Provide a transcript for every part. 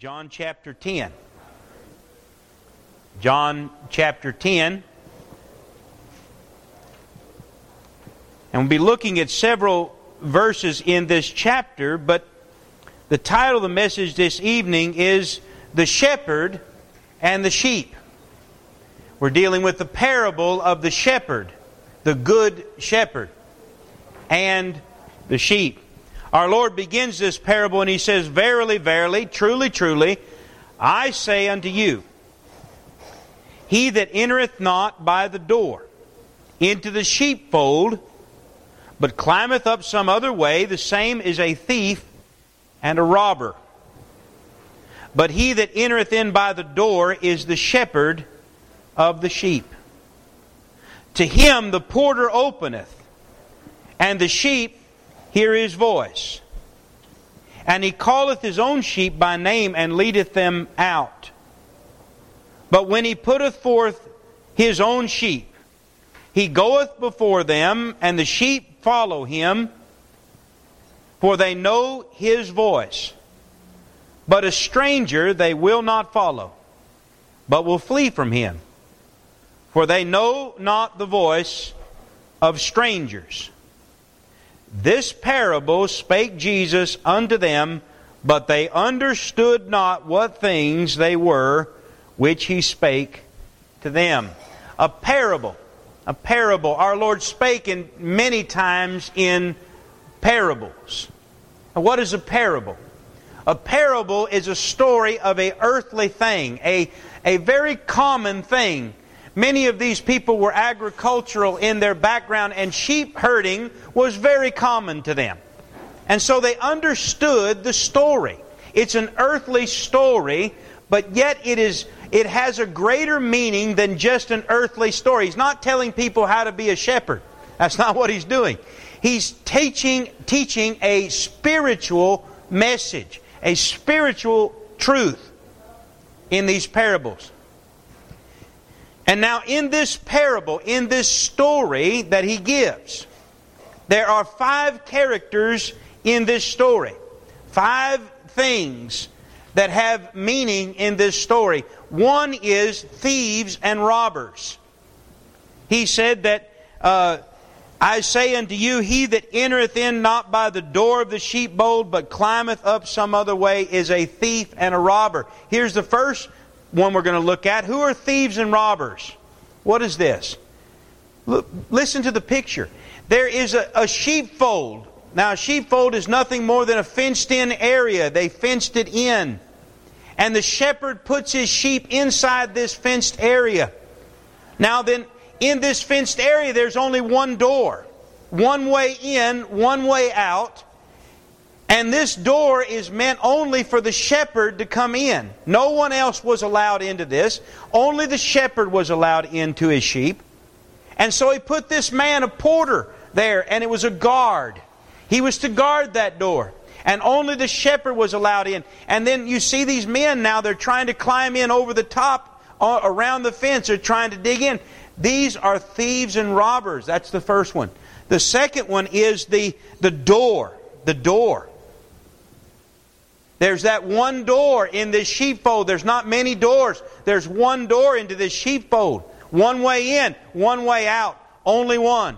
John chapter 10. John chapter 10. And we'll be looking at several verses in this chapter, but the title of the message this evening is The Shepherd and the Sheep. We're dealing with the parable of the shepherd, the good shepherd, and the sheep. Our Lord begins this parable and He says, "Verily, verily, truly, truly, I say unto you, he that entereth not by the door into the sheepfold, but climbeth up some other way, the same is a thief and a robber. But he that entereth in by the door is the shepherd of the sheep. To him the porter openeth, and the sheep hear his voice. And he calleth his own sheep by name, and leadeth them out. But when he putteth forth his own sheep, he goeth before them, and the sheep follow him, for they know his voice. But a stranger they will not follow, but will flee from him. For they know not the voice of strangers. This parable spake Jesus unto them, but they understood not what things they were which He spake to them." A parable. A parable. Our Lord spake in many times in parables. Now, what is a parable? A parable is a story of an earthly thing, a very common thing. Many of these people were agricultural in their background, and sheep herding was very common to them. And so they understood the story. It's an earthly story, but yet it has a greater meaning than just an earthly story. He's not telling people how to be a shepherd. That's not what He's doing. He's teaching a spiritual message, a spiritual truth in these parables. And now in this parable, in this story that He gives, there are 5 characters in this story. 5 things that have meaning in this story. One is thieves and robbers. He said that, "I say unto you, he that entereth in not by the door of the sheepfold, but climbeth up some other way, is a thief and a robber." Here's the first one we're going to look at. Who are thieves and robbers? What is this? Look, listen to the picture. There is a sheepfold. Now, a sheepfold is nothing more than a fenced-in area. They fenced it in. And the shepherd puts his sheep inside this fenced area. Now then, in this fenced area, there's only one door. One way in, one way out. And this door is meant only for the shepherd to come in. No one else was allowed into this. Only the shepherd was allowed into his sheep. And so he put this man, a porter, there, and it was a guard. He was to guard that door. And only the shepherd was allowed in. And then you see these men now, they're trying to climb in over the top, around the fence. They're trying to dig in. These are thieves and robbers. That's the first one. The second one is the door. The door. There's that one door in this sheepfold. There's not many doors. There's one door into this sheepfold. One way in, one way out. Only one.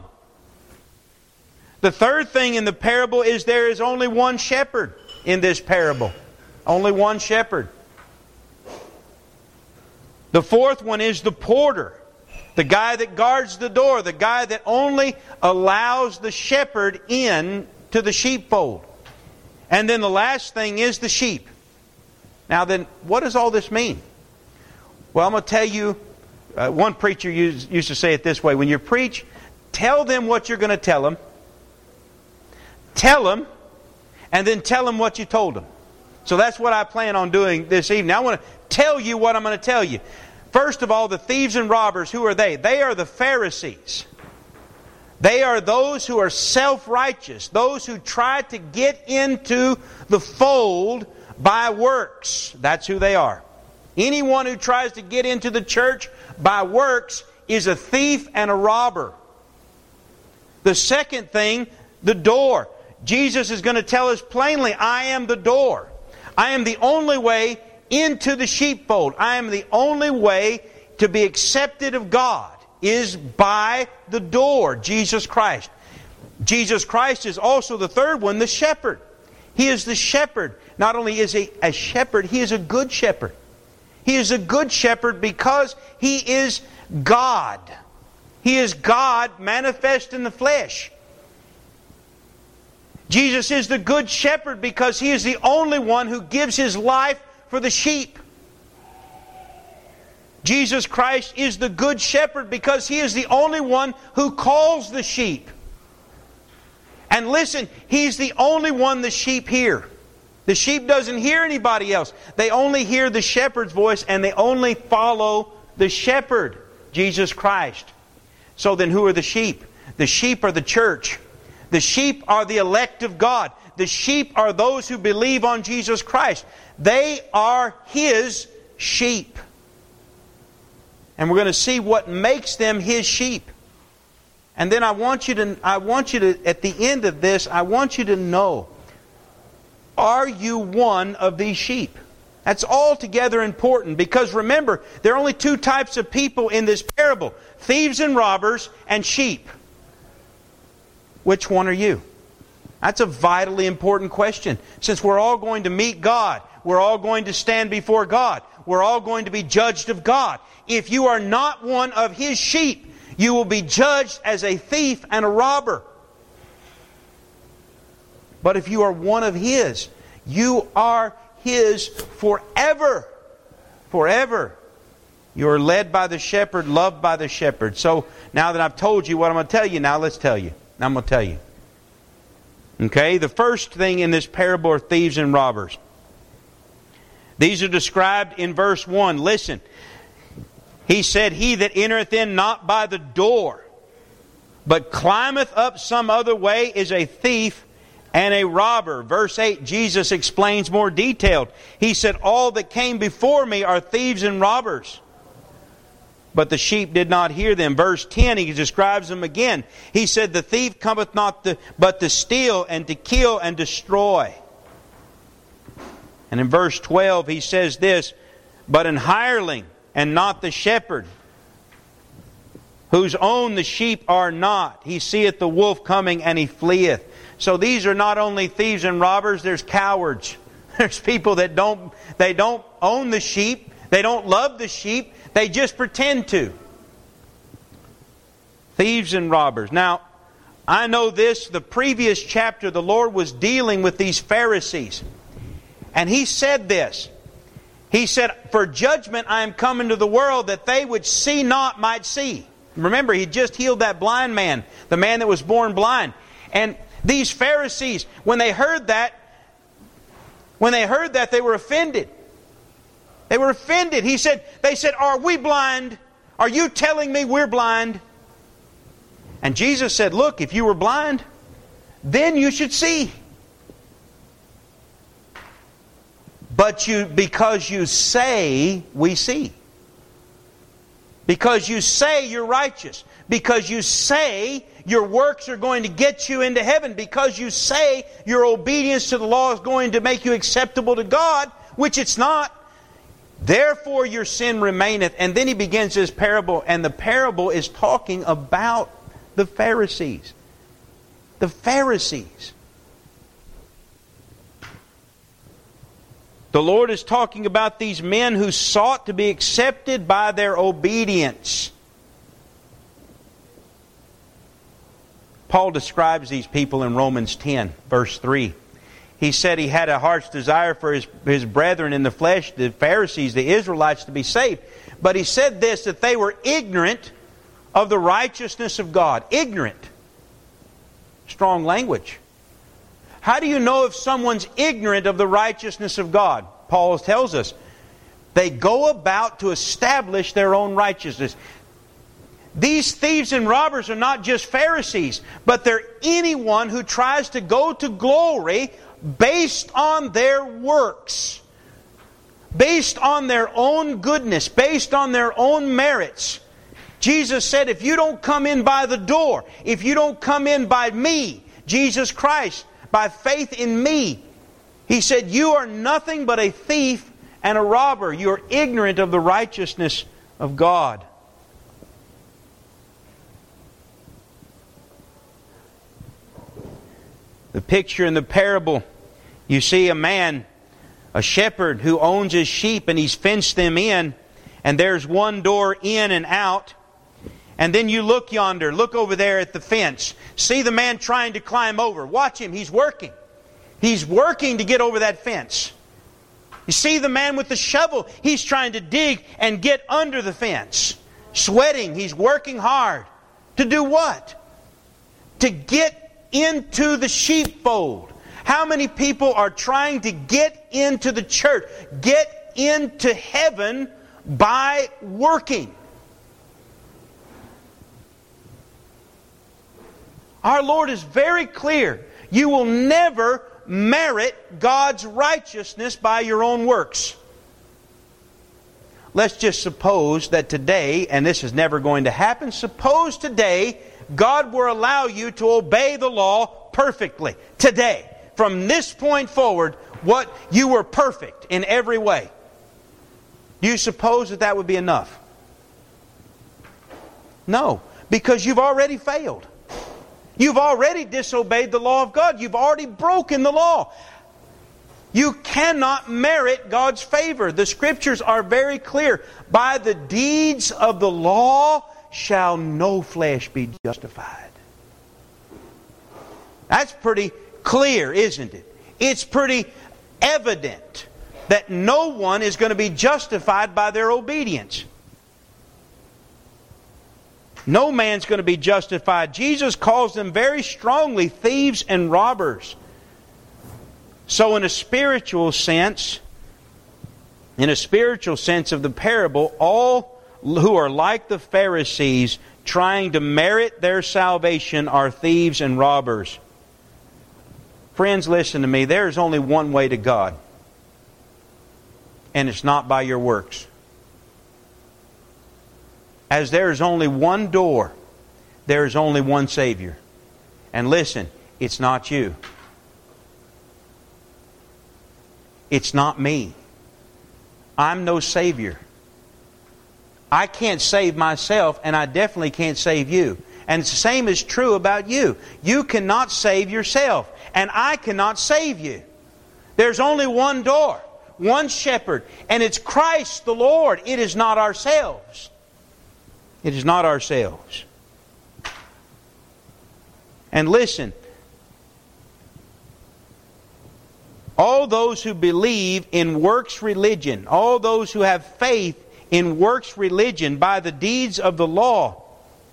The third thing in the parable is there is only one shepherd in this parable. Only one shepherd. The fourth one is the porter. The guy that guards the door. The guy that only allows the shepherd in to the sheepfold. And then the last thing is the sheep. Now then, what does all this mean? Well, I'm going to tell you, one preacher used to say it this way. When you preach, tell them what you're going to tell them. Tell them, and then tell them what you told them. So that's what I plan on doing this evening. I want to tell you what I'm going to tell you. First of all, the thieves and robbers, who are they? They are the Pharisees. They are those who are self-righteous, those who try to get into the fold by works. That's who they are. Anyone who tries to get into the church by works is a thief and a robber. The second thing, the door. Jesus is going to tell us plainly, I am the door. I am the only way into the sheepfold. I am the only way to be accepted of God is by the door, Jesus Christ. Jesus Christ is also the third one, the shepherd. He is the shepherd. Not only is He a shepherd, He is a good shepherd. He is a good shepherd because He is God. He is God manifest in the flesh. Jesus is the good shepherd because He is the only one who gives His life for the sheep. Jesus Christ is the good shepherd because He is the only one who calls the sheep. And listen, He's the only one the sheep hear. The sheep doesn't hear anybody else. They only hear the shepherd's voice and they only follow the shepherd, Jesus Christ. So then who are the sheep? The sheep are the church. The sheep are the elect of God. The sheep are those who believe on Jesus Christ. They are His sheep. And we're going to see what makes them His sheep. And then I want you to, at the end of this, I want you to know, are you one of these sheep? That's altogether important because remember, there are only two types of people in this parable: thieves and robbers and sheep. Which one are you? That's a vitally important question. Since we're all going to meet God, we're all going to stand before God, we're all going to be judged of God. If you are not one of His sheep, you will be judged as a thief and a robber. But if you are one of His, you are His forever. Forever. You are led by the shepherd, loved by the shepherd. So now that I've told you what I'm going to tell you, now let's tell you. Now I'm going to tell you. Okay, the first thing in this parable are thieves and robbers. These are described in verse 1. Listen. He said, "He that entereth in not by the door, but climbeth up some other way, is a thief and a robber." Verse 8, Jesus explains more detailed. He said, "All that came before me are thieves and robbers, but the sheep did not hear them." Verse 10, He describes them again. He said, "The thief cometh not but to steal and to kill and destroy." And in verse 12 He says this, "But an hireling, and not the shepherd, whose own the sheep are not. He seeth the wolf coming, and he fleeth." So these are not only thieves and robbers, there's cowards. There's people that don't own the sheep, they don't love the sheep, they just pretend to. Thieves and robbers. Now, I know this, the previous chapter the Lord was dealing with these Pharisees. And He said this. He said, "For judgment I am come into the world, that they which see not might see." Remember, He just healed that blind man, the man that was born blind. And these Pharisees, when they heard that, they were offended. They were offended. They said, "Are we blind? Are you telling me we're blind?" And Jesus said, "Look, if you were blind, then you should see. But because you say, we see. Because you say you're righteous. Because you say your works are going to get you into heaven. Because you say your obedience to the law is going to make you acceptable to God, which it's not. Therefore your sin remaineth." And then He begins His parable. And the parable is talking about the Pharisees. The Pharisees. The Lord is talking about these men who sought to be accepted by their obedience. Paul describes these people in Romans 10, verse 3. He said he had a heart's desire for his brethren in the flesh, the Pharisees, the Israelites, to be saved. But he said this, that they were ignorant of the righteousness of God. Ignorant. Strong language. How do you know if someone's ignorant of the righteousness of God? Paul tells us, they go about to establish their own righteousness. These thieves and robbers are not just Pharisees, but they're anyone who tries to go to glory based on their works, based on their own goodness, based on their own merits. Jesus said, if you don't come in by the door, if you don't come in by me, Jesus Christ, by faith in me, He said, you are nothing but a thief and a robber. You are ignorant of the righteousness of God. The picture in the parable, you see a man, a shepherd who owns his sheep, and he's fenced them in, and there's one door in and out. And then you look yonder, look over there at the fence. See the man trying to climb over. Watch him, he's working. He's working to get over that fence. You see the man with the shovel, he's trying to dig and get under the fence. Sweating, he's working hard. To do what? To get into the sheepfold. How many people are trying to get into the church, get into heaven by working? Our Lord is very clear. You will never merit God's righteousness by your own works. Let's just suppose that today, and this is never going to happen, suppose today God will allow you to obey the law perfectly. Today, from this point forward, what you were perfect in every way. Do you suppose that that would be enough? No, because you've already failed. You've already disobeyed the law of God. You've already broken the law. You cannot merit God's favor. The Scriptures are very clear. By the deeds of the law shall no flesh be justified. That's pretty clear, isn't it? It's pretty evident that no one is going to be justified by their obedience. No man's going to be justified. Jesus calls them very strongly thieves and robbers. So in a spiritual sense of the parable, all who are like the Pharisees trying to merit their salvation are thieves and robbers. Friends, listen to me. There is only one way to God. And it's not by your works. As there is only one door, there is only one Savior. And listen, it's not you. It's not me. I'm no Savior. I can't save myself, and I definitely can't save you. And the same is true about you. You cannot save yourself, and I cannot save you. There's only one door, one shepherd, and it's Christ the Lord. It is not ourselves. It is not ourselves. And listen, all those who believe in works religion, all those who have faith in works religion by the deeds of the law,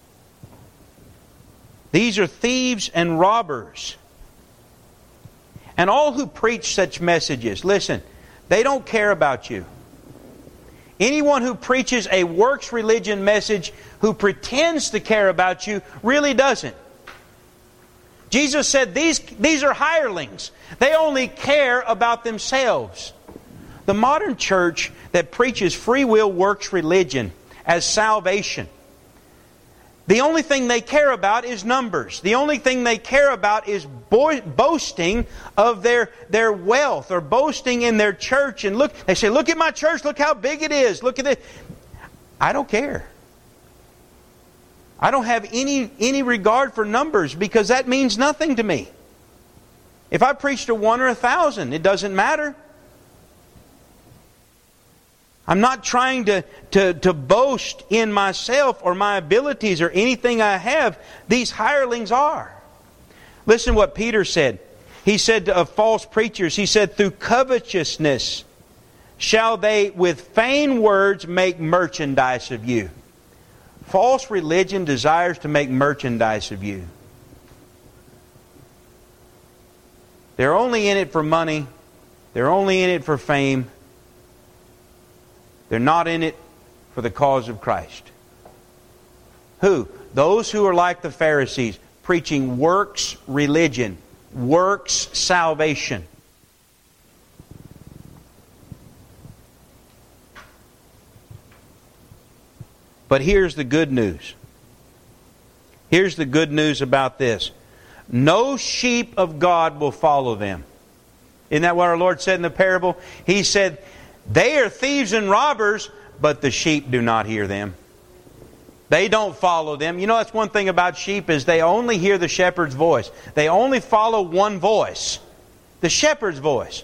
these are thieves and robbers. And all who preach such messages, listen, they don't care about you. Anyone who preaches a works religion message who pretends to care about you really doesn't. Jesus said these are hirelings. They only care about themselves. The modern church that preaches free will works religion as salvation, the only thing they care about is numbers. The only thing they care about is boasting of their wealth or boasting in their church. And look, they say, look at my church, look how big it is. Look at it. I don't care. I don't have any regard for numbers because that means nothing to me. If I preach to 1 or 1,000, it doesn't matter. I'm not trying to boast in myself or my abilities or anything I have. These hirelings are. Listen what Peter said. He said of false preachers, he said, through covetousness shall they with vain words make merchandise of you. False religion desires to make merchandise of you. They're only in it for money. They're only in it for fame. They're not in it for the cause of Christ. Who? Those who are like the Pharisees, preaching works religion, works salvation. But here's the good news. Here's the good news about this. No sheep of God will follow them. Isn't that what our Lord said in the parable? He said, They are thieves and robbers, but the sheep do not hear them. They don't follow them. You know, that's one thing about sheep is they only hear the shepherd's voice. They only follow one voice, the shepherd's voice.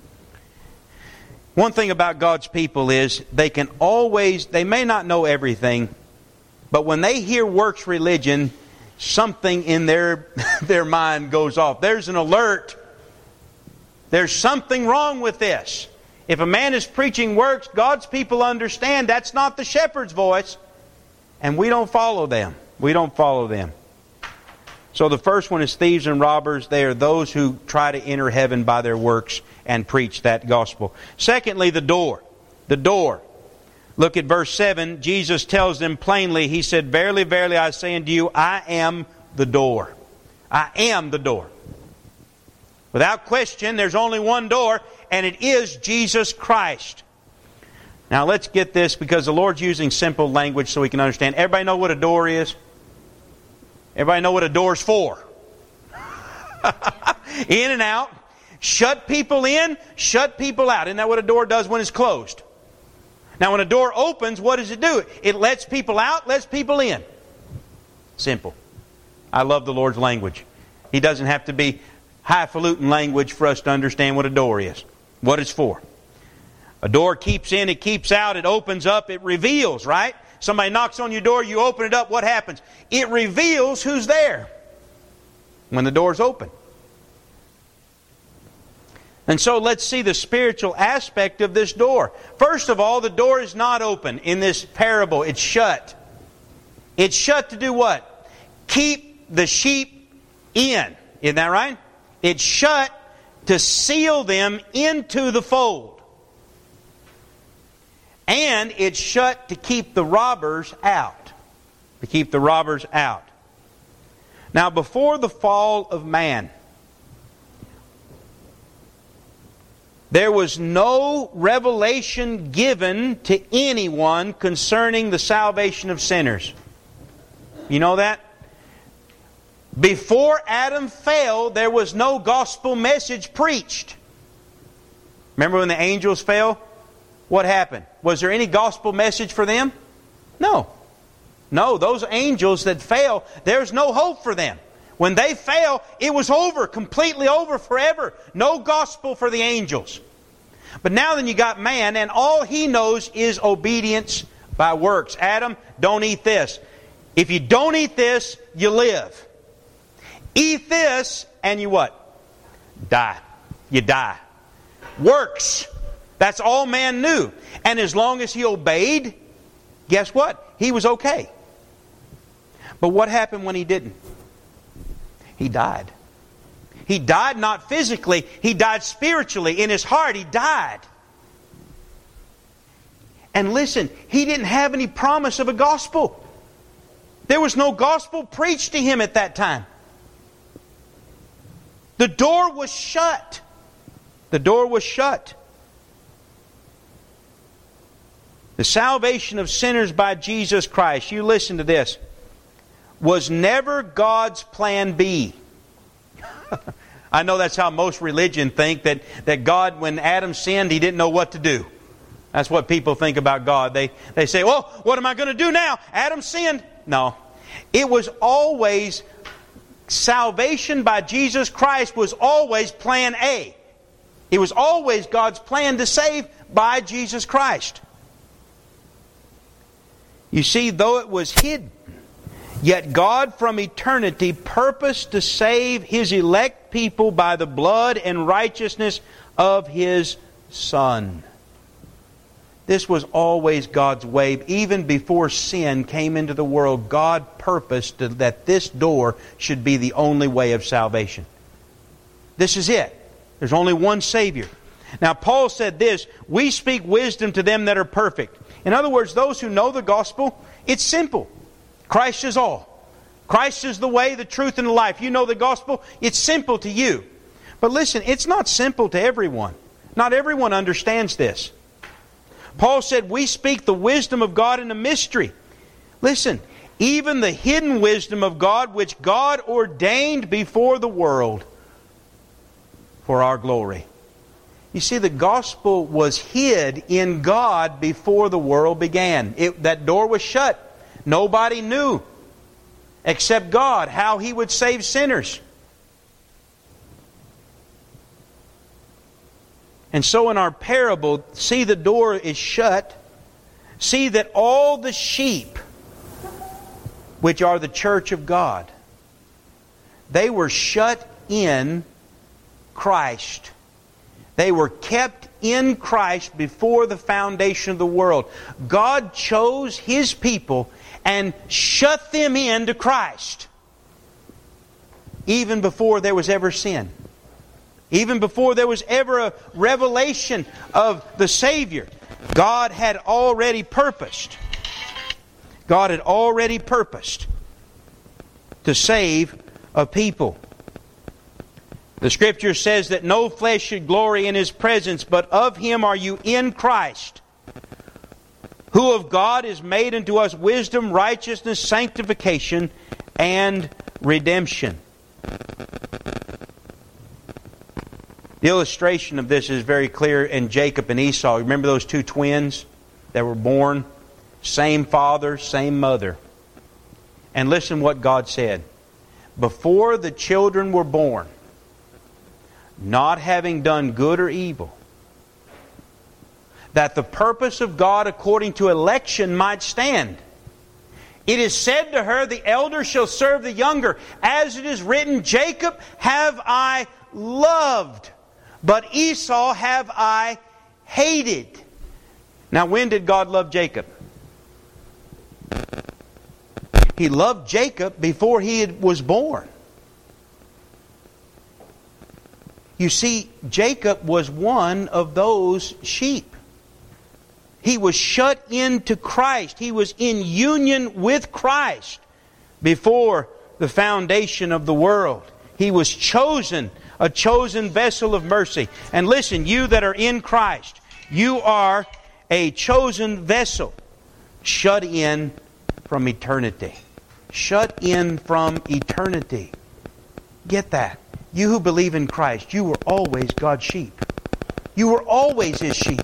One thing about God's people is they may not know everything, but when they hear works religion, something in their mind goes off. There's an alert. There's something wrong with this. If a man is preaching works, God's people understand that's not the shepherd's voice, and we don't follow them. We don't follow them. So the first one is thieves and robbers. They are those who try to enter heaven by their works and preach that gospel. Secondly, the door. The door. Look at verse 7. Jesus tells them plainly, He said, "Verily, verily, I say unto you, I am the door." I am the door. Without question, there's only one door, and it is Jesus Christ. Now let's get this, because the Lord's using simple language so we can understand. Everybody know what a door is? Everybody know what a door's for? In and out. Shut people in, shut people out. Isn't that what a door does when it's closed? Now when a door opens, what does it do? It lets people out, lets people in. Simple. I love the Lord's language. He doesn't have to be highfalutin language for us to understand what a door is, what it's for. A door keeps in, it keeps out, it opens up, it reveals, right? Somebody knocks on your door, you open it up, what happens? It reveals who's there when the door's open. And so let's see the spiritual aspect of this door. First of all, the door is not open in this parable. It's shut. It's shut to do what? Keep the sheep in. Isn't that right? It's shut to seal them into the fold. And it's shut to keep the robbers out. To keep the robbers out. Now, before the fall of man, there was no revelation given to anyone concerning the salvation of sinners. You know that? Before Adam fell, there was no gospel message preached. Remember when the angels fell? What happened? Was there any gospel message for them? No. No, those angels that fell, there's no hope for them. When they fell, it was over, completely over, forever. No gospel for the angels. But now then you got man, and all he knows is obedience by works. Adam, don't eat this. If you don't eat this, you live. Eat this, and you what? Die. You die. Works. That's all man knew. And as long as he obeyed, guess what? He was okay. But what happened when he didn't? He died. He died not physically, he died spiritually. In his heart, he died. And listen, he didn't have any promise of a gospel. There was no gospel preached to him at that time. The door was shut. The door was shut. The salvation of sinners by Jesus Christ, you listen to this, was never God's plan B. I know that's how most religion think, that God, when Adam sinned, He didn't know what to do. That's what people think about God. They say, well, what am I going to do now? Adam sinned. No. It was always, salvation by Jesus Christ was always plan A. It was always God's plan to save by Jesus Christ. You see, though it was hidden, yet God from eternity purposed to save His elect people by the blood and righteousness of His Son. This was always God's way. Even before sin came into the world, God purposed that this door should be the only way of salvation. This is it. There's only one Savior. Now, Paul said this, we speak wisdom to them that are perfect. In other words, those who know the gospel, it's simple. Christ is all. Christ is the way, the truth, and the life. You know the gospel, it's simple to you. But listen, it's not simple to everyone. Not everyone understands this. Paul said, we speak the wisdom of God in a mystery. Listen, even the hidden wisdom of God, which God ordained before the world for our glory. You see, the gospel was hid in God before the world began. That door was shut. Nobody knew except God how He would save sinners. And so in our parable, see the door is shut. See that all the sheep, which are the church of God, they were shut in Christ. They were kept in Christ before the foundation of the world. God chose His people and shut them into Christ even before there was ever sin. Even before there was ever a revelation of the Savior. God had already purposed. God had already purposed to save a people. The Scripture says that no flesh should glory in His presence, but of Him are you in Christ, who of God is made unto us wisdom, righteousness, sanctification, and redemption. The illustration of this is very clear in Jacob and Esau. Remember those two twins that were born? Same father, same mother. And listen what God said. Before the children were born, not having done good or evil, that the purpose of God according to election might stand. It is said to her, the elder shall serve the younger. As it is written, Jacob have I loved, but Esau have I hated. Now, when did God love Jacob? He loved Jacob before he was born. You see, Jacob was one of those sheep. He was shut into Christ. He was in union with Christ before the foundation of the world. He was chosen, a chosen vessel of mercy. And listen, you that are in Christ, you are a chosen vessel, shut in from eternity. Shut in from eternity. Get that. You who believe in Christ, you were always God's sheep. You were always His sheep.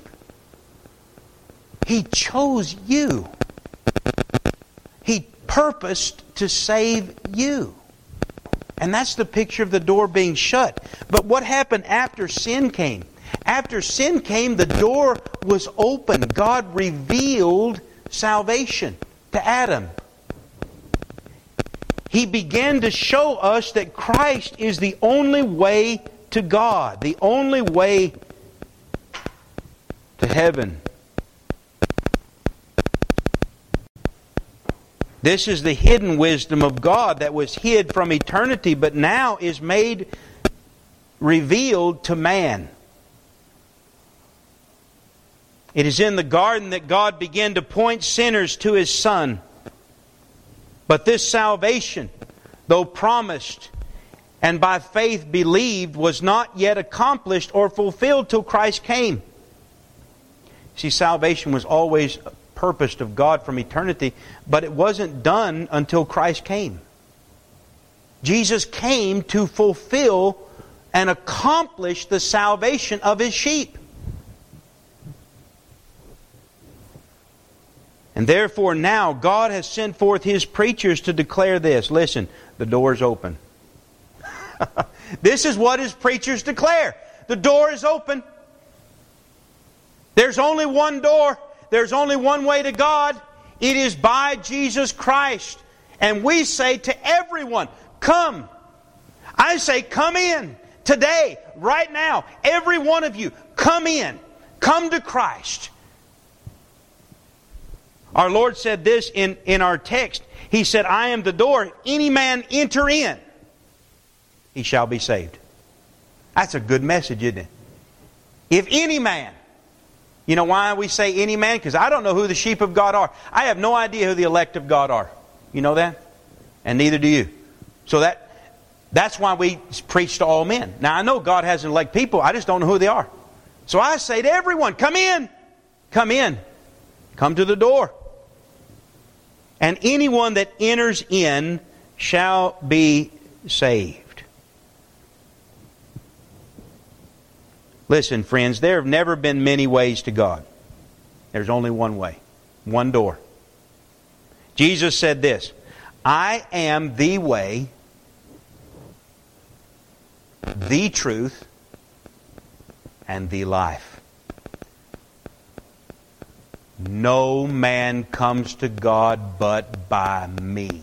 He chose you. He purposed to save you. And that's the picture of the door being shut. But what happened after sin came? After sin came, the door was open. God revealed salvation to Adam. He began to show us that Christ is the only way to God, the only way to heaven. This is the hidden wisdom of God that was hid from eternity, but now is made revealed to man. It is in the garden that God began to point sinners to His Son. But this salvation, though promised and by faith believed, was not yet accomplished or fulfilled till Christ came. See, salvation was always purposed of God from eternity, but it wasn't done until Christ came. Jesus came to fulfill and accomplish the salvation of His sheep. And therefore now God has sent forth His preachers to declare this. Listen, the door is open. This is what His preachers declare. The door is open. There's only one door. There's only one way to God. It is by Jesus Christ. And we say to everyone, come. I say, come in. Today, right now, every one of you, come in. Come to Christ. Our Lord said this in our text. He said, I am the door. If any man enter in, he shall be saved. That's a good message, isn't it? If any man. You know why we say any man? Because I don't know who the sheep of God are. I have no idea who the elect of God are. You know that? And neither do you. So that's why we preach to all men. Now I know God has elect people. I just don't know who they are. So I say to everyone, come in. Come in. Come to the door. And anyone that enters in shall be saved. Listen, friends, there have never been many ways to God. There's only one way, one door. Jesus said this, I am the way, the truth, and the life. No man comes to God but by me.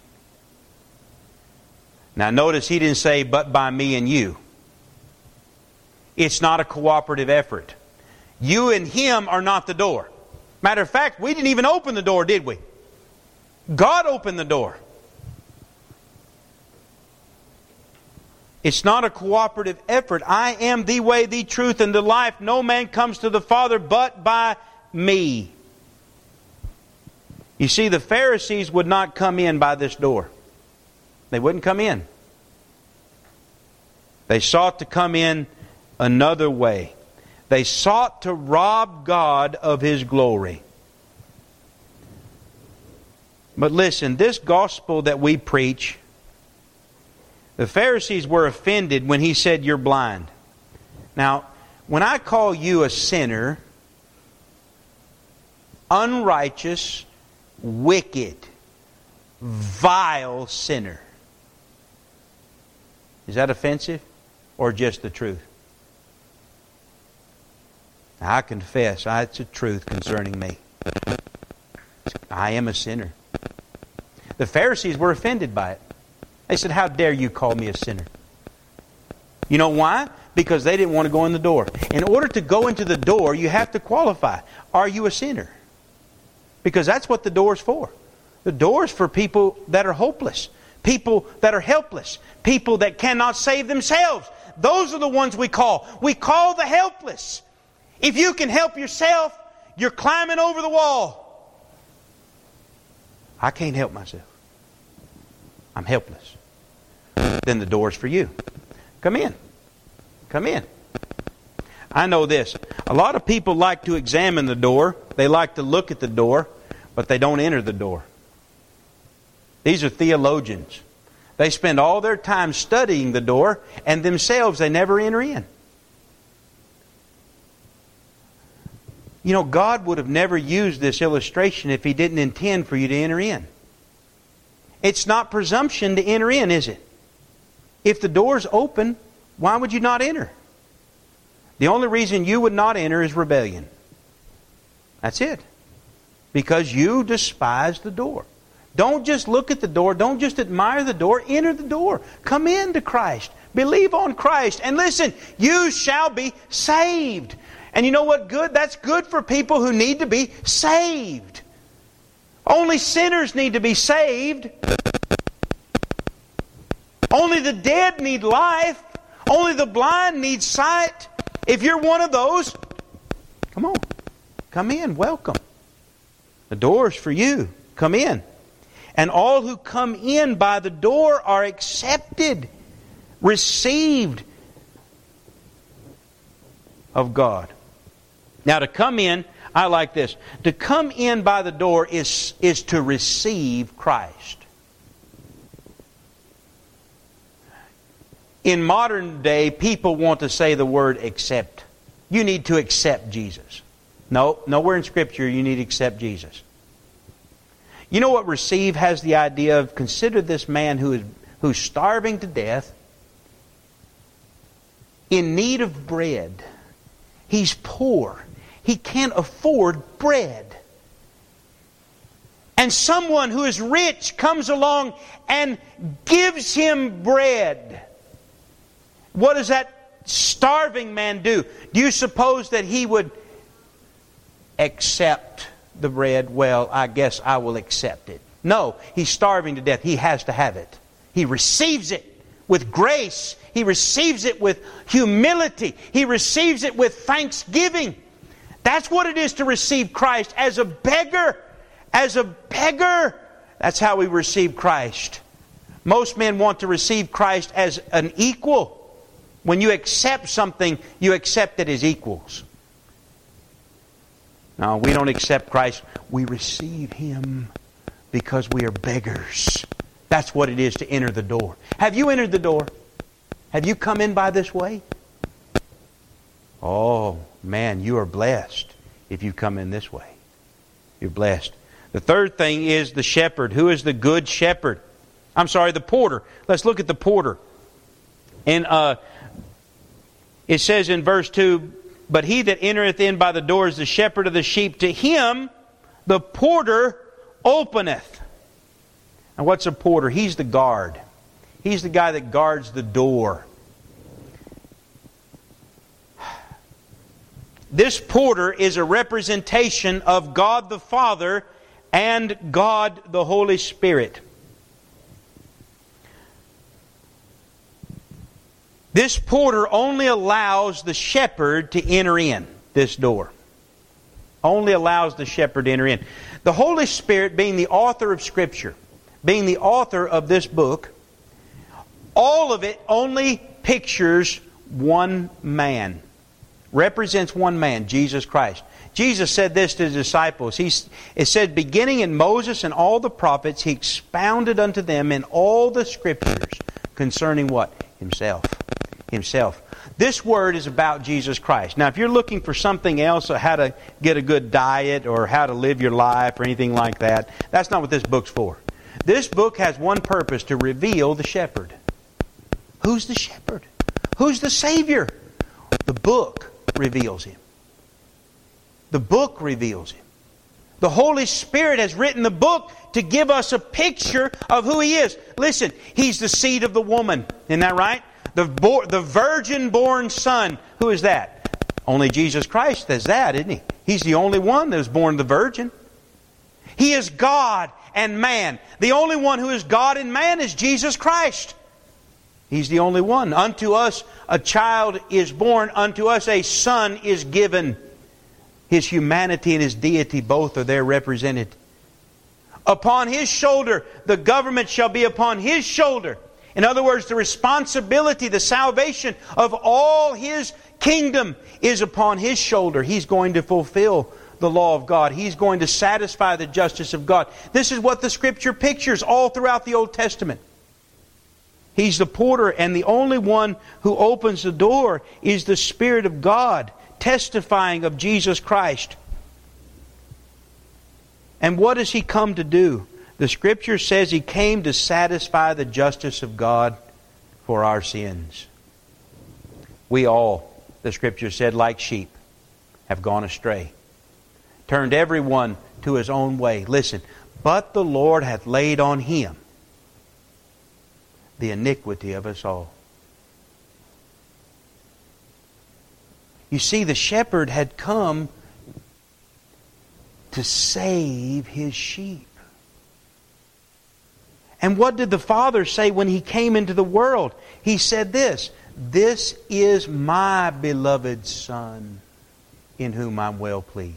Now notice He didn't say, but by me and you. It's not a cooperative effort. You and Him are not the door. Matter of fact, we didn't even open the door, did we? God opened the door. It's not a cooperative effort. I am the way, the truth, and the life. No man comes to the Father but by me. You see, the Pharisees would not come in by this door. They wouldn't come in. They sought to come in another way. They sought to rob God of His glory. But listen, this gospel that we preach, the Pharisees were offended when He said, you're blind. Now, when I call you a sinner, unrighteous, wicked, vile sinner, is that offensive or just the truth? I confess, it's the truth concerning me. I am a sinner. The Pharisees were offended by it. They said, how dare you call me a sinner? You know why? Because they didn't want to go in the door. In order to go into the door, you have to qualify. Are you a sinner? Because that's what the door's for. The door's for people that are hopeless. People that are helpless. People that cannot save themselves. Those are the ones we call. We call the helpless. If you can help yourself, you're climbing over the wall. I can't help myself. I'm helpless. Then the door's for you. Come in. Come in. I know this. A lot of people like to examine the door. They like to look at the door, but they don't enter the door. These are theologians. They spend all their time studying the door, and themselves they never enter in. You know, God would have never used this illustration if He didn't intend for you to enter in. It's not presumption to enter in, is it? If the door's open, why would you not enter? The only reason you would not enter is rebellion. That's it. Because you despise the door. Don't just look at the door. Don't just admire the door. Enter the door. Come into Christ. Believe on Christ. And listen, you shall be saved. And you know what good? That's good for people who need to be saved. Only sinners need to be saved. Only the dead need life. Only the blind need sight. If you're one of those, come on. Come in. Welcome. The door's for you. Come in. And all who come in by the door are accepted, received of God. Now to come in, I like this. To come in by the door is to receive Christ. In modern day, people want to say the word accept. You need to accept Jesus. No, nowhere in Scripture you need to accept Jesus. You know what receive has the idea of? Consider this man who's starving to death, in need of bread. He's poor. He can't afford bread. And someone who is rich comes along and gives him bread. What does that starving man do? Do you suppose that he would accept the bread? Well, I guess I will accept it. No, he's starving to death. He has to have it. He receives it with grace. He receives it with humility. He receives it with thanksgiving. That's what it is to receive Christ as a beggar. As a beggar. That's how we receive Christ. Most men want to receive Christ as an equal. When you accept something, you accept it as equals. No, we don't accept Christ. We receive Him because we are beggars. That's what it is to enter the door. Have you entered the door? Have you come in by this way? Oh, man, you are blessed if you come in this way. You're blessed. The third thing is the shepherd. Who is the good shepherd? I'm sorry, the porter. Let's look at the porter. And it says in verse 2, "But he that entereth in by the door is the shepherd of the sheep. To him the porter openeth." And what's a porter? He's the guard. He's the guy that guards the door. This porter is a representation of God the Father and God the Holy Spirit. This porter only allows the shepherd to enter in this door. Only allows the shepherd to enter in. The Holy Spirit, being the author of Scripture, being the author of this book, all of it only pictures one man. Represents one man, Jesus Christ. Jesus said this to His disciples. It said, beginning in Moses and all the prophets, He expounded unto them in all the Scriptures concerning what? Himself. Himself. This word is about Jesus Christ. Now, if you're looking for something else, or how to get a good diet, or how to live your life, or anything like that, that's not what this book's for. This book has one purpose: to reveal the shepherd. Who's the shepherd? Who's the Savior? The book reveals Him. The book reveals Him. The Holy Spirit has written the book to give us a picture of who He is. Listen, He's the seed of the woman. Isn't that right? The virgin-born Son. Who is that? Only Jesus Christ is that, isn't He? He's the only one that was born of the virgin. He is God and man. The only one who is God and man is Jesus Christ. He's the only one. Unto us a child is born. Unto us a son is given. His humanity and His deity both are there represented. Upon His shoulder, the government shall be upon His shoulder. In other words, the responsibility, the salvation of all His kingdom is upon His shoulder. He's going to fulfill the law of God. He's going to satisfy the justice of God. This is what the Scripture pictures all throughout the Old Testament. He's the porter, and the only one who opens the door is the Spirit of God, testifying of Jesus Christ. And what does He come to do? The Scripture says He came to satisfy the justice of God for our sins. We all, the Scripture said, like sheep, have gone astray. Turned everyone to his own way. Listen, but the Lord hath laid on Him the iniquity of us all. You see, the shepherd had come to save His sheep. And what did the Father say when He came into the world? He said this, "This is my beloved Son, in whom I am well pleased."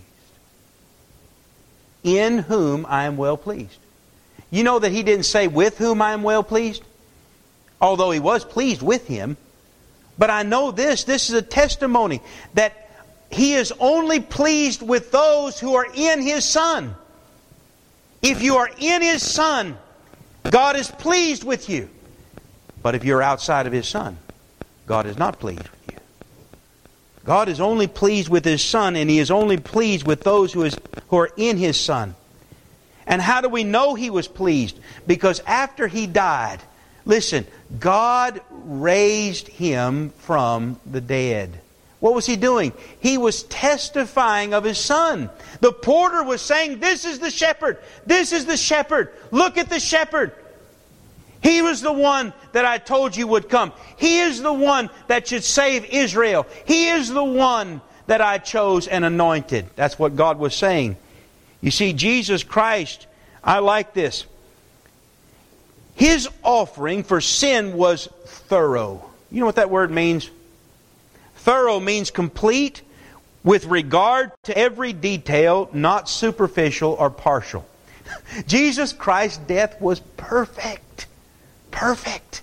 In whom I am well pleased. You know that He didn't say, "With whom I am well pleased," although He was pleased with him. But I know this is a testimony that He is only pleased with those who are in His Son. If you are in His Son, God is pleased with you. But if you're outside of His Son, God is not pleased with you. God is only pleased with His Son, and He is only pleased with those who are in His Son. And how do we know He was pleased? Because after He died, listen, God raised Him from the dead. What was He doing? He was testifying of His Son. The porter was saying, "This is the shepherd. This is the shepherd. Look at the shepherd. He was the one that I told you would come. He is the one that should save Israel. He is the one that I chose and anointed." That's what God was saying. You see, Jesus Christ, I like this. His offering for sin was thorough. You know what that word means? Thorough means complete, with regard to every detail, not superficial or partial. Jesus Christ's death was perfect. Perfect.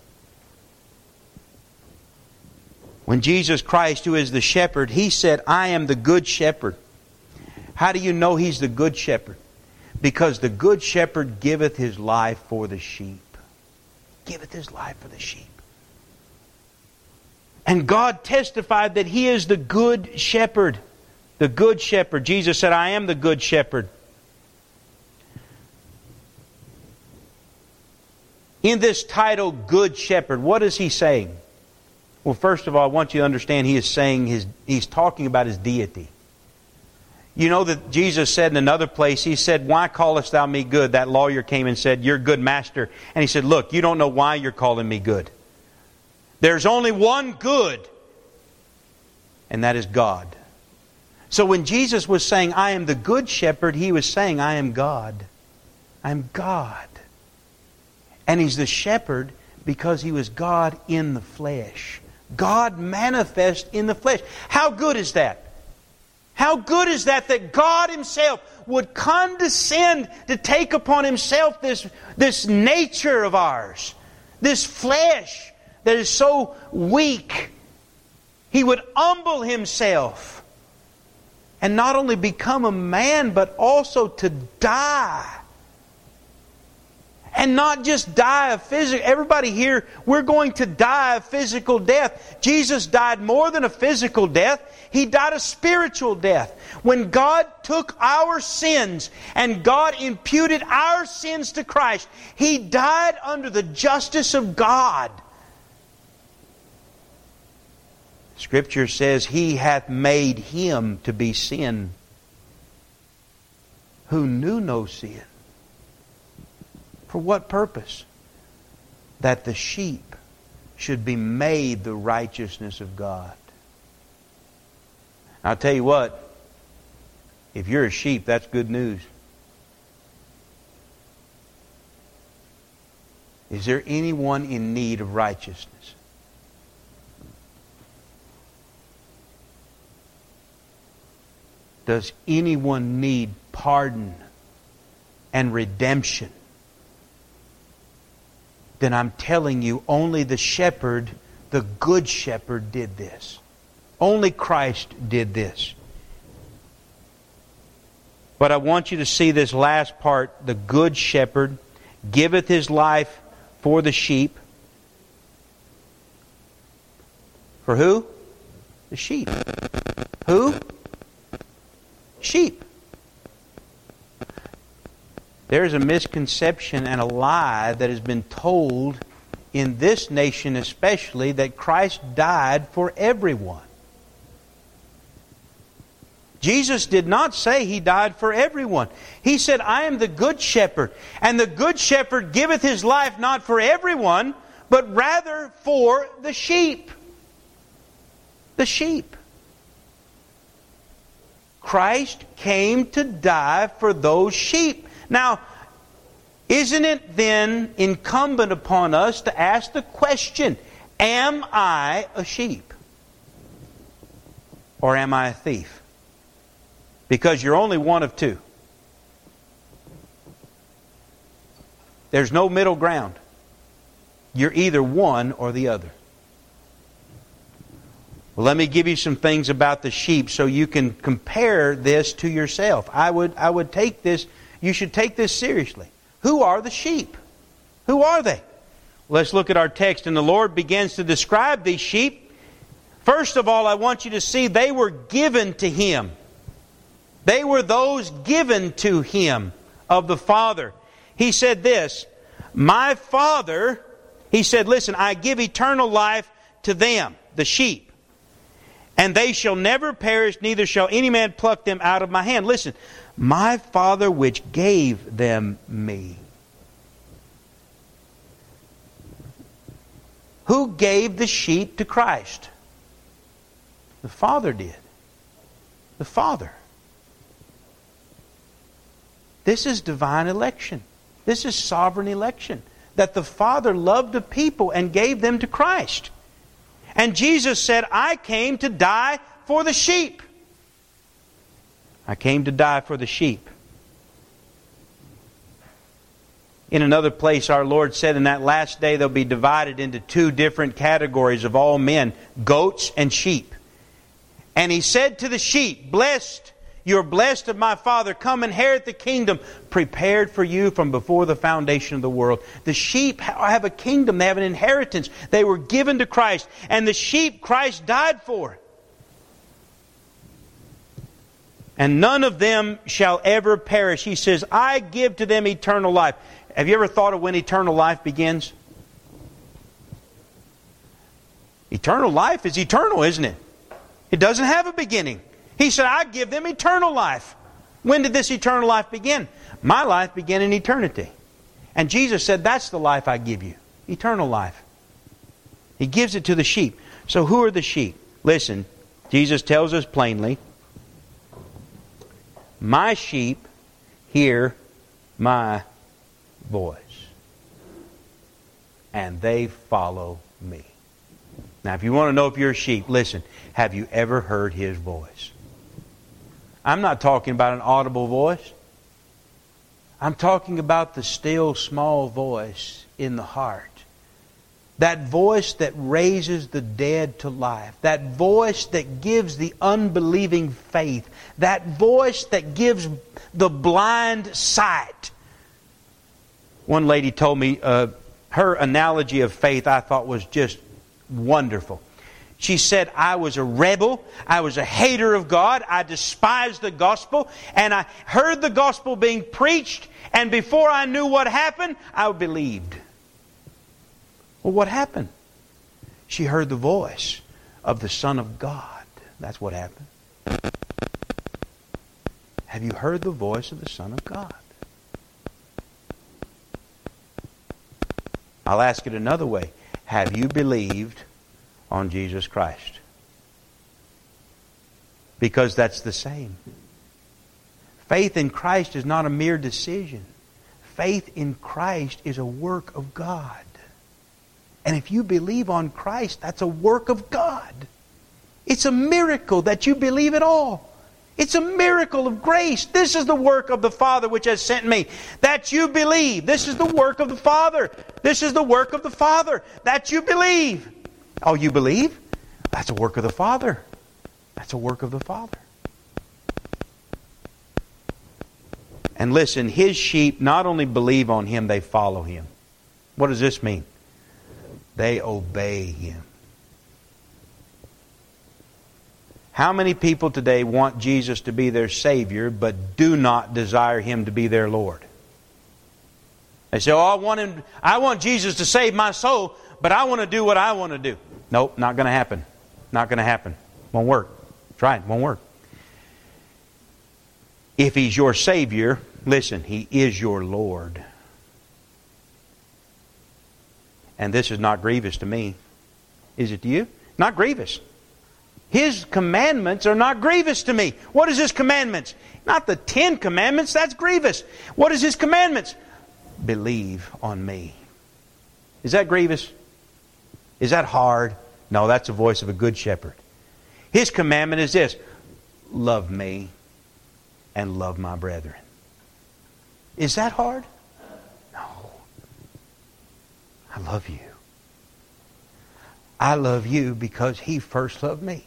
When Jesus Christ, who is the shepherd, He said, "I am the good shepherd." How do you know He's the good shepherd? Because the good shepherd giveth His life for the sheep. Giveth His life for the sheep. And God testified that He is the good shepherd. The good shepherd. Jesus said, I am the good shepherd. In this title, Good Shepherd, what is He saying? Well, first of all, I want you to understand He is saying He's talking about His deity. You know that Jesus said in another place, He said, why callest thou me good? That lawyer came and said, you're good master. And He said, look, you don't know why you're calling me good. There's only one good, and that is God. So when Jesus was saying, I am the good shepherd, He was saying, I am God. I am God. And He's the shepherd because He was God in the flesh. God manifest in the flesh. How good is that? How good is that God Himself would condescend to take upon Himself this nature of ours, this flesh that is so weak. He would humble Himself and not only become a man, but also to die. And not just die a physical... Everybody here, we're going to die a physical death. Jesus died more than a physical death. He died a spiritual death. When God took our sins and God imputed our sins to Christ, He died under the justice of God. Scripture says, He hath made Him to be sin who knew no sin. For what purpose? That the sheep should be made the righteousness of God. I'll tell you what, if you're a sheep, that's good news. Is there anyone in need of righteousness? Does anyone need pardon and redemption? Then I'm telling you, only the shepherd, the good shepherd, did this. Only Christ did this. But I want you to see this last part. The good shepherd giveth His life for the sheep. For who? The sheep. Who? Sheep. There's a misconception and a lie that has been told in this nation especially that Christ died for everyone. Jesus did not say He died for everyone. He said, I am the good shepherd. And the good shepherd giveth His life not for everyone, but rather for the sheep. The sheep. Christ came to die for those sheep. Now, isn't it then incumbent upon us to ask the question, am I a sheep? Or am I a thief? Because you're only one of two. There's no middle ground. You're either one or the other. Well, let me give you some things about the sheep so you can compare this to yourself. I would take this, you should take this seriously. Who are the sheep? Who are they? Let's look at our text, and the Lord begins to describe these sheep. First of all, I want you to see they were given to Him. They were those given to Him of the Father. He said this, my Father, He said, listen, I give eternal life to them, the sheep. And they shall never perish, neither shall any man pluck them out of my hand. Listen, my Father which gave them me. Who gave the sheep to Christ? The Father did. The Father. This is divine election. This is sovereign election. That the Father loved a people and gave them to Christ. And Jesus said, I came to die for the sheep. I came to die for the sheep. In another place, our Lord said in that last day they'll be divided into two different categories of all men, goats and sheep. And He said to the sheep, blessed You're blessed of my Father. Come inherit the kingdom prepared for you from before the foundation of the world. The sheep have a kingdom. They have an inheritance. They were given to Christ. And the sheep Christ died for. And none of them shall ever perish. He says, I give to them eternal life. Have you ever thought of when eternal life begins? Eternal life is eternal, isn't it? It doesn't have a beginning. He said, I give them eternal life. When did this eternal life begin? My life began in eternity. And Jesus said, that's the life I give you. Eternal life. He gives it to the sheep. So who are the sheep? Listen, Jesus tells us plainly, my sheep hear my voice, and they follow me. Now, if you want to know if you're a sheep, listen, have you ever heard His voice? I'm not talking about an audible voice. I'm talking about the still small voice in the heart. That voice that raises the dead to life. That voice that gives the unbelieving faith. That voice that gives the blind sight. One lady told me her analogy of faith I thought was just wonderful. She said, I was a rebel. I was a hater of God. I despised the gospel. And I heard the gospel being preached. And before I knew what happened, I believed. Well, what happened? She heard the voice of the Son of God. That's what happened. Have you heard the voice of the Son of God? I'll ask it another way. Have you believed on Jesus Christ? Because that's the same. Faith in Christ is not a mere decision. Faith in Christ is a work of God. And if you believe on Christ, that's a work of God. It's a miracle that you believe at all. It's a miracle of grace. This is the work of the Father which has sent me. That you believe. This is the work of the Father. This is the work of the Father. That you believe. Oh, you believe? That's a work of the Father. That's a work of the Father. And listen, His sheep not only believe on Him, they follow Him. What does this mean? They obey Him. How many people today want Jesus to be their Savior but do not desire Him to be their Lord? They say, oh, I want Jesus to save my soul, but I want to do what I want to do. Nope, not going to happen. Not going to happen. Won't work. Try it. Won't work. If He's your Savior, listen, He is your Lord. And this is not grievous to me. Is it to you? Not grievous. His commandments are not grievous to me. What is His commandments? Not the 10 commandments, that's grievous. What is His commandments? Believe on me. Is that grievous? Is that hard? No, that's the voice of a good shepherd. His commandment is this: love me and love my brethren. Is that hard? No. I love you. I love you because He first loved me.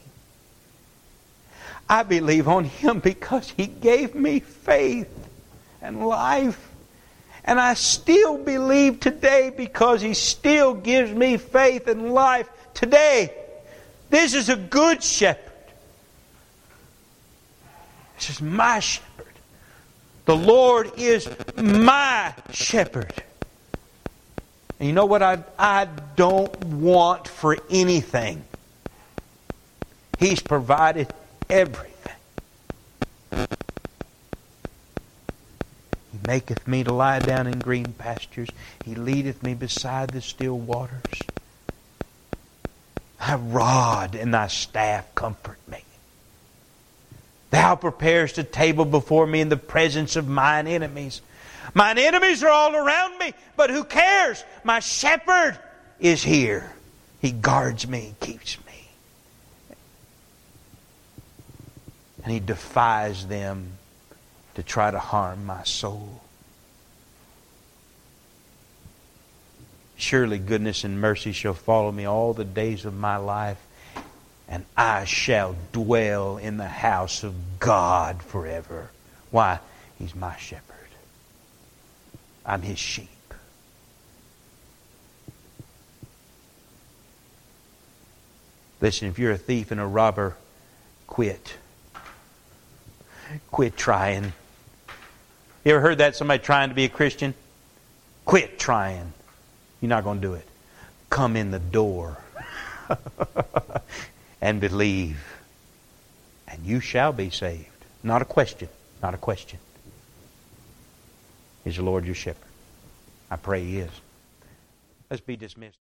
I believe on Him because He gave me faith and life. And I still believe today because He still gives me faith and life today. This is a good shepherd. This is my shepherd. The Lord is my shepherd. And you know what I don't want for anything? He's provided everything. He maketh me to lie down in green pastures. He leadeth me beside the still waters. Thy rod and Thy staff comfort me. Thou preparest a table before me in the presence of mine enemies. Mine enemies are all around me, but who cares? My shepherd is here. He guards me, keeps me. And He defies them to try to harm my soul. Surely goodness and mercy shall follow me all the days of my life, and I shall dwell in the house of God forever. Why? He's my shepherd. I'm His sheep. Listen, if you're a thief and a robber, quit. Quit trying. You ever heard that, somebody trying to be a Christian? Quit trying. You're not going to do it. Come in the door and believe, and you shall be saved. Not a question. Not a question. Is the Lord your shepherd? I pray He is. Let's be dismissed.